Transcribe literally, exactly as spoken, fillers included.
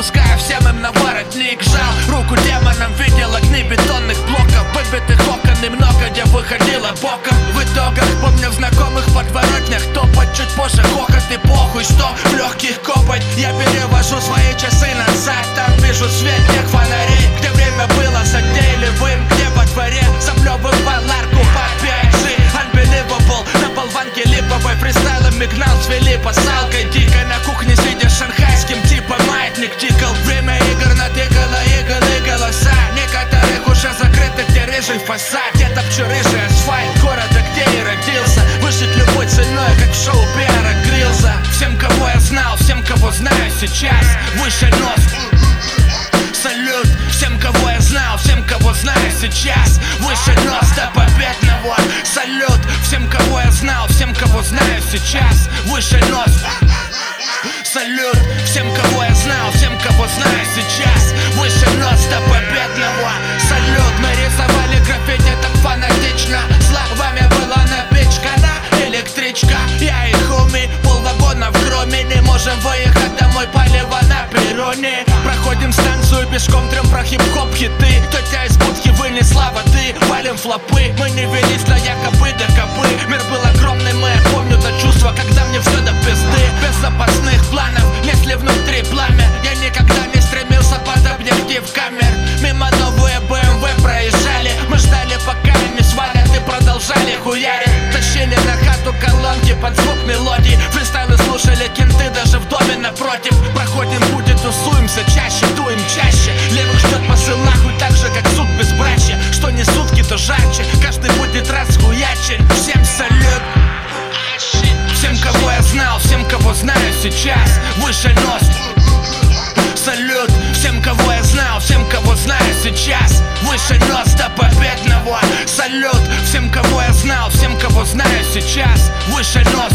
Спуская всем им на воротник, жал руку демонам, видел огни бетонных блоков, выбитых окон и много где выходило боком. В итогах помню в знакомых подворотнях топать, чуть позже хохот и похуй, что в легких копоть. Я перевожу свои часы назад, там вижу свет тех фонарей, где время было затейливым, где во дворе заплевывал арку по пять джи. Unbelievable, на болванке липовой фристайлами гнал с Филиппа салкой дико. На кухне сидя с шанхайским типа маятник тикал. Время игр натыкало игл и голоса некоторых уже закрыты, где рыжий фасад. Я топчу рыжий асфальт города, где и родился, выжить любой ценой, как в шоу Беара Гриллза. Всем, кого я знал, всем, кого знаю сейчас, выше нос. Салют всем, кого я знал, всем, кого знаю сейчас, выше нос до победного. Салют всем, кого я знал, всем, кого знаю сейчас, выше нос. Салют всем, кого я знал, всем, кого знаю сейчас, выше нос до победного. Салют, мы рисовали граффити так фанатично, словами была напичкана электричка. Я и хуми, полвагона в хроме, не можем выехать домой, палево на перроне. Проходим станцию пешком, трем про хип-хоп хиты. Тетя из будки вынесла воды, валим флопы. Мы не велись на якобы до кобы. Мир был огромным, и я помню то чувство, когда мне все до пизды. Без запасных планов, если внутри пламя. Я никогда не стремился под объектив камер. Мимо новые бэ эм вэ проезжали. Мы ждали, пока они свалят, и продолжали хуярить. Тащили на хату колонки под звук мелодий. Фристайлы слушали кенты даже в доме напротив. Проходим пути, тусуемся чаще, дуем чаще. Левых ждет посыл нахуй так же, как суд безбрачия. Что не сутки, то жарче, каждый будет расхуячен. Всем салют. Всем, кого я знал, всем, кого знаю сейчас, выше нос. Салют всем, кого я знал, всем, кого знаю сейчас, выше нос до победного. Салют всем, кого я знал, всем, кого знаю сейчас, выше нос.